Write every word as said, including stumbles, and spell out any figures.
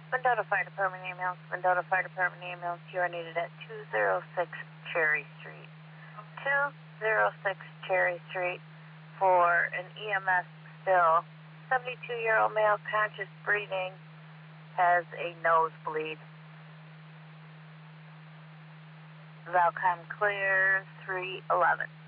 Mendota Fire Department ambulance, Mendota Fire Department ambulance, you are needed at two oh six Cherry Street. two oh six Cherry Street for an E M S still. seventy-two-year-old male, conscious breathing, has a nosebleed. Valcom clear, three eleven.